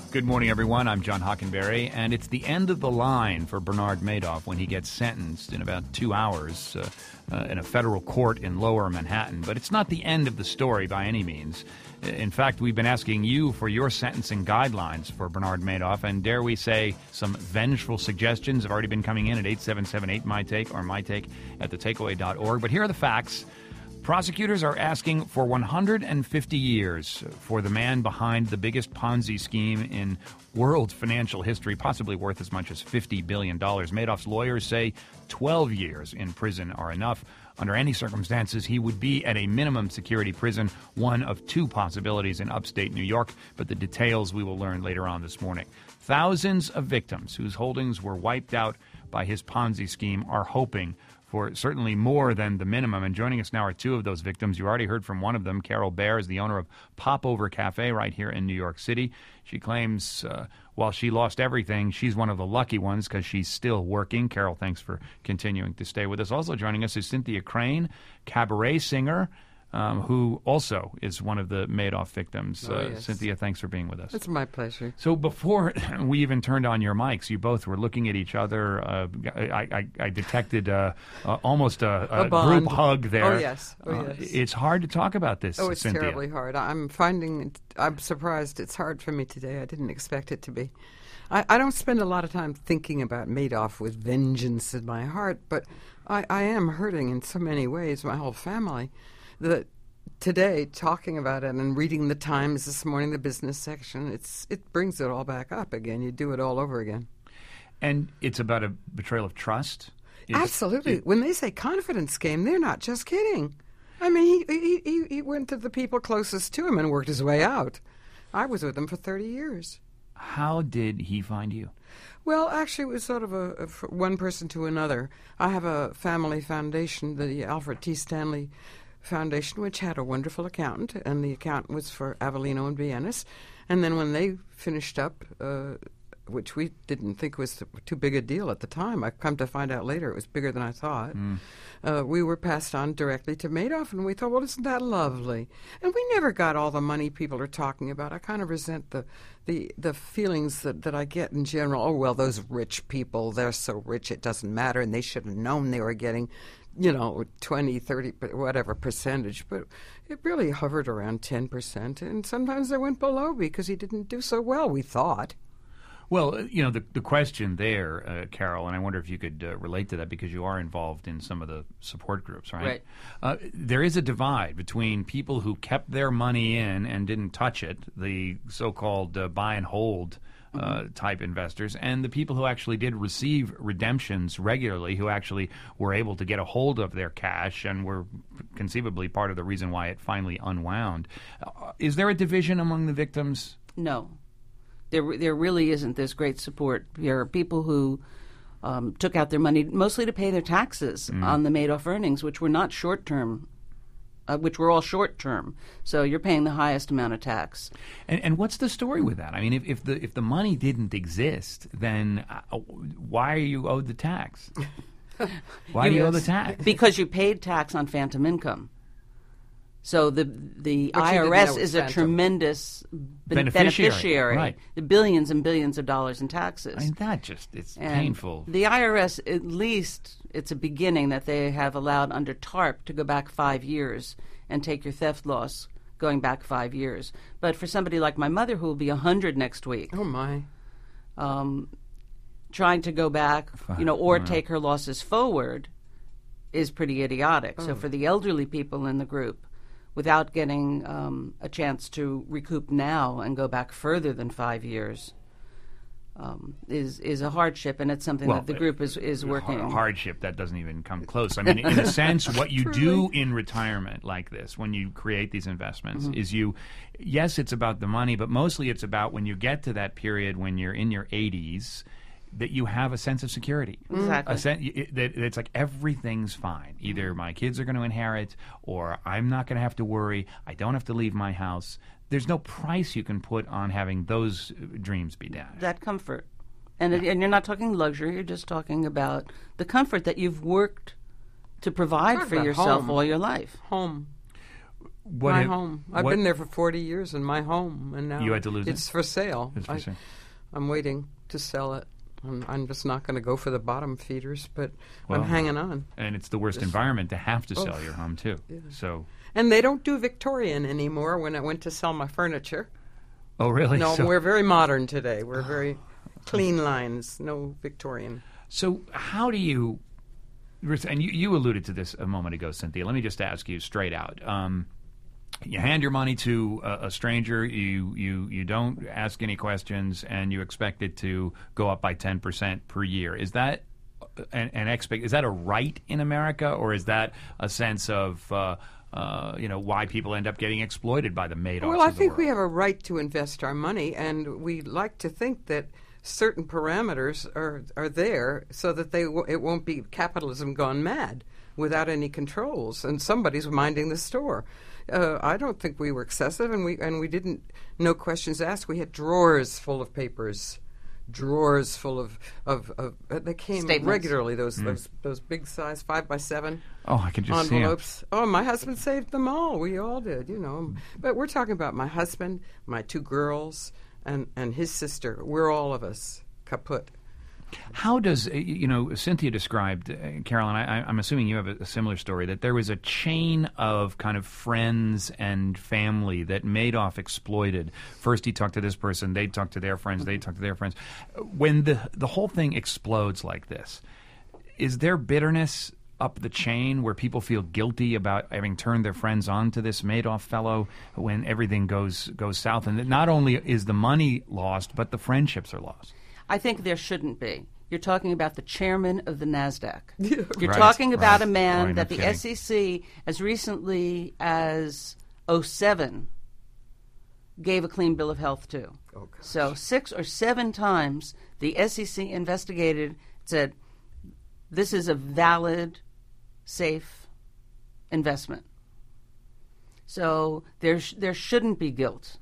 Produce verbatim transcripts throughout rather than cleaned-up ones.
Good morning, everyone. I'm John Hockenberry, and it's the end of the line for Bernard Madoff when he gets sentenced in about two hours uh, uh, in a federal court in Lower Manhattan. But it's not the end of the story by any means. In fact, we've been asking you for your sentencing guidelines for Bernard Madoff, and dare we say some vengeful suggestions have already been coming in at eight seven seven eight my take or mytake at the takeaway dot org. But here are the facts. Prosecutors are asking for one hundred fifty years for the man behind the biggest Ponzi scheme in world financial history, possibly worth as much as fifty billion dollars. Madoff's lawyers say twelve years in prison are enough. Under any circumstances, he would be at a minimum security prison, one of two possibilities in upstate New York, but the details we will learn later on this morning. Thousands of victims whose holdings were wiped out by his Ponzi scheme are hoping for certainly more than the minimum. And joining us now are two of those victims. You already heard from one of them. Carol Baer is the owner of Popover Cafe right here in New York City. She claims uh, while she lost everything, she's one of the lucky ones because she's still working. Carol, thanks for continuing to stay with us. Also joining us is Cynthia Crane, cabaret singer, Um, who also is one of the Madoff victims. Oh, uh, yes. Cynthia, thanks for being with us. It's my pleasure. So before we even turned on your mics, you both were looking at each other. Uh, I, I, I detected uh, uh, almost a, a, A bond. group hug there. Oh, yes. Oh, Uh, yes. it's hard to talk about this, Oh, it's Cynthia. terribly hard. I'm finding, it, I'm surprised it's hard for me today. I didn't expect it to be. I, I don't spend a lot of time thinking about Madoff with vengeance in my heart, but I, I am hurting in so many ways, my whole family, that today, talking about it and reading the Times this morning, the business section, it's it brings it all back up again. You do it all over again. And it's about a betrayal of trust? It's, Absolutely. it- when they say confidence game, they're not just kidding. I mean, he, he, he, he went to the people closest to him and worked his way out. I was with him for thirty years. How did he find you? Well, actually, it was sort of a, a f- one person to another. I have a family foundation, the Alfred T. Stanley Foundation, which had a wonderful accountant, and the accountant was for Avellino and Bienes. And then when they finished up, uh, which we didn't think was too big a deal at the time, I've come to find out later it was bigger than I thought, Mm. uh, we were passed on directly to Madoff, and we thought, well, isn't that lovely? And we never got all the money people are talking about. I kind of resent the the, the feelings that, that I get in general. Oh, well, those rich people, they're so rich it doesn't matter, and they should have known they were getting, you know, twenty, thirty, whatever percentage. But it really hovered around ten percent, and sometimes they went below because he didn't do so well, we thought. Well, you know, the the question there, uh, Carol, and I wonder if you could uh, relate to that because you are involved in some of the support groups, right? Right. Uh, there is a divide between people who kept their money in and didn't touch it, the so-called uh, buy and hold uh, Mm-hmm. type investors, and the people who actually did receive redemptions regularly, who actually were able to get a hold of their cash and were conceivably part of the reason why it finally unwound. Uh, is there a division among the victims? No. There there really isn't this great support. There are people who um, took out their money mostly to pay their taxes Mm. on the Madoff earnings, which were not short-term, uh, which were all short-term. So you're paying the highest amount of tax. And, and what's the story with that? I mean, if, if the if the money didn't exist, then uh, why are you owed the tax? Why do you owe the tax? Because you paid tax on phantom income. So the the But you didn't know I R S it was is a phantom. tremendous ben- Beneficiary, beneficiary. right. The billions and billions of dollars in taxes. I mean, that just, it's And painful. The I R S, at least, it's a beginning that they have allowed under TARP to go back five years and take your theft loss going back five years. But for somebody like my mother, who will be one hundred next week, Oh, my. um, trying to go back, you know, or Wow. take her losses forward is pretty idiotic. Oh. So for the elderly people in the group, without getting um, a chance to recoup now and go back further than five years, um, is is a hardship, and it's something Well, that the group is is working. Har- hardship, that doesn't even come close. I mean, in a sense, what you do in retirement like this, when you create these investments, Mm-hmm. is you, yes, it's about the money, but mostly it's about when you get to that period when you're in your eighties, that you have a sense of security. Exactly. A sen- it, that it's like everything's fine. Either my kids are going to inherit, or I'm not going to have to worry. I don't have to leave my house. There's no price you can put on having those uh, dreams be dashed. That comfort. And, it, and you're not talking luxury, you're just talking about the comfort that you've worked to provide Talk for about yourself home. all your life. Home. What my have- home. I've what- been there for forty years in my home, and now You had to lose it? it's for sale. It's for I, sale. I'm waiting to sell it. I'm, I'm just not going to go for the bottom feeders, but Well, I'm hanging on. And it's the worst environment to have to sell Oh, your home, too. yeah. So, And they don't do Victorian anymore when I went to sell my furniture. oh, really? No, so, we're very modern today. We're very clean lines, no Victorian. so how do you, and you, you alluded to this a moment ago, Cynthia. Let me just ask you straight out. Um, you hand your money to a, a stranger, you, you, you don't ask any questions, and you expect it to go up by ten percent per year. Is that an, an expect? Is that a right in America, or is that a sense of uh, uh, you know, why people end up getting exploited by the Madoffs? Well, I of the think we world? have a right to invest our money, and we like to think that certain parameters are are there so that they w- it won't be capitalism gone mad without any controls, and somebody's minding the store. Uh, I don't think we were excessive, and we and we didn't. No questions asked. We had drawers full of papers, drawers full of of, of uh, they came Statements. regularly. Those those those big size five by seven Oh, I can just see 'em. envelopes. Oh, my husband saved them all. We all did, you know. But we're talking about my husband, my two girls, and and his sister. We're all of us kaput. How does, uh, you know, Cynthia described, uh, Carolyn, I, I'm assuming you have a, a similar story, that there was a chain of kind of friends and family that Madoff exploited. First he talked to this person, they talked to their friends, they talked to their friends. When the, the whole thing explodes like this, is there bitterness up the chain where people feel guilty about having turned their friends on to this Madoff fellow when everything goes goes south? And that not only is the money lost, but the friendships are lost. I think there shouldn't be. You're talking about the chairman of the NASDAQ. Yeah. You're Right, talking about right. a man Oh, no that the kidding. S E C, as recently as oh seven, gave a clean bill of health to. Oh, gosh. So six or seven times the S E C investigated, said, this is a valid, safe investment. So there sh- there shouldn't be guilt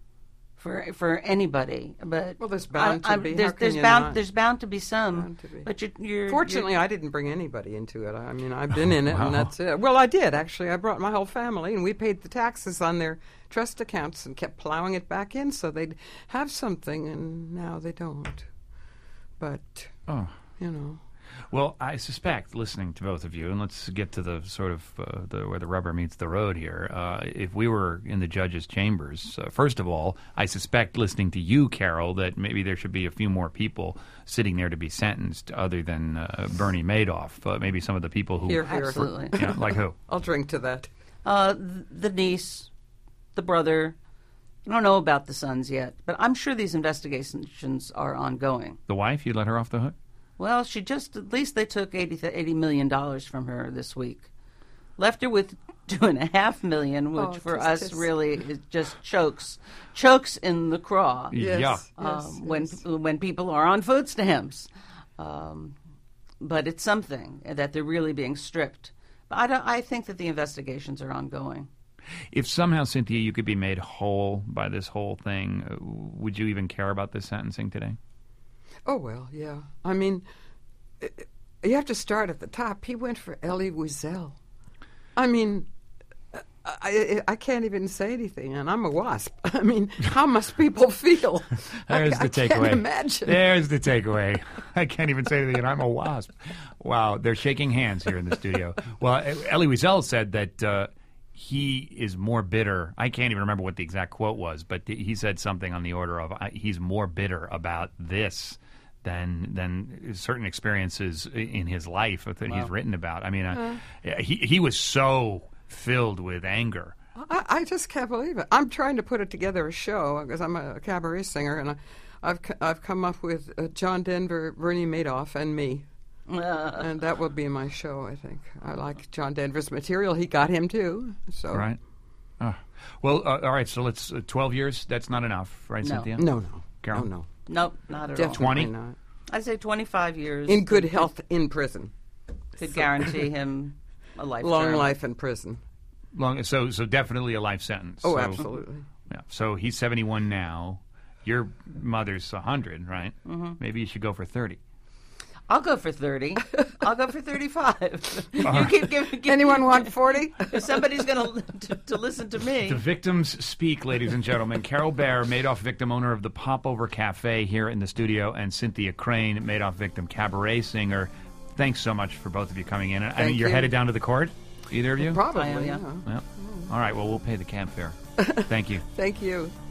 for for anybody, but Well, there's bound to be. How There's, can there's you bound not? there's bound to be some. Bound to be. But you're, you're Fortunately, you're, I didn't bring anybody into it. I mean, I've been in it, wow. and that's it. Well, I did, actually. I brought my whole family, and we paid the taxes on their trust accounts and kept plowing it back in so they'd have something, and now they don't. But, Oh. you know. Well, I suspect, listening to both of you, and let's get to the sort of uh, the, where the rubber meets the road here. Uh, if we were in the judge's chambers, uh, first of all, I suspect, listening to you, Carol, that maybe there should be a few more people sitting there to be sentenced, other than uh, Bernie Madoff. Uh, maybe some of the people who, Here, here. absolutely. you know, like who? I'll drink to that. Uh, th- the niece, the brother. I don't know about the sons yet, but I'm sure these investigations are ongoing. The wife? You let her off the hook? Well, she just, at least they took eighty, eighty million dollars from her this week. Left her with two and a half million, which Oh, for tis, us tis. really is just chokes, chokes in the craw. Yes, Yeah. yes, um, when yes. when people are on food stamps. Um, but it's something that they're really being stripped. But I, don't, I think that the investigations are ongoing. If somehow, Cynthia, you could be made whole by this whole thing, uh, would you even care about this sentencing today? Oh, well, yeah. I mean, i- i- you have to start at the top. He went for Elie Wiesel. I mean, I, I, I can't even say anything, and I'm a WASP. I mean, how must people feel? There's I, the I takeaway. can't imagine. There's the takeaway. I can't even say anything, and I'm a wasp. Wow, they're shaking hands here in the studio. Well, Elie Wiesel said that uh, he is more bitter. I can't even remember what the exact quote was, but he said something on the order of, uh, he's more bitter about this than than certain experiences in his life that he's written about. I mean, uh, he he was so filled with anger. I, I just can't believe it. I'm trying to put it together a show because I'm a cabaret singer, and I, I've c- I've come up with uh, John Denver, Bernie Madoff, and me, and that will be my show. I think I like John Denver's material. He got him too. So Right. Oh. Well, uh, all right. So let's uh, twelve years. That's not enough, right, No. Cynthia? no, no, Carol? no, no, Nope, not at definitely all. twenty? not. I'd say twenty-five years. In good health in prison, could guarantee him a life long term. life in prison. Long. So so definitely a life sentence. Oh, So- absolutely. Yeah. So he's seventy-one now. Your mother's one hundred, right? Mm-hmm. Maybe you should go for thirty. I'll go for thirty. I'll go for thirty-five. You keep giving. Give, Anyone want forty? If somebody's going to to listen to me. The victims speak, ladies and gentlemen. Carol Baer, Madoff victim, owner of the Popover Cafe here in the studio, and Cynthia Crane, Madoff victim cabaret singer. Thanks so much for both of you coming in. I Thank mean, you're you. headed down to the court, either of you? Probably. I am, yeah. yeah. Well, all right. Well, we'll pay the cab fare. Thank you. Thank you.